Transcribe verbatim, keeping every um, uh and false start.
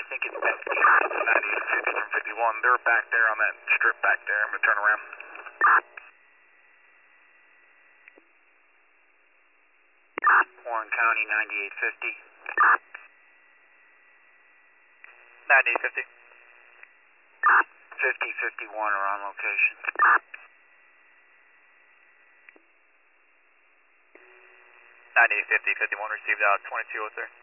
think it's ninety-eight fifty from fifty-one. They're back there on that strip back there. I'm going to turn around. Warren County, ninety-eight fifty. ninety-eight fifty. fifty fifty-one are on location. ninety-eight fifty, fifty-one received out, twenty-two oh three.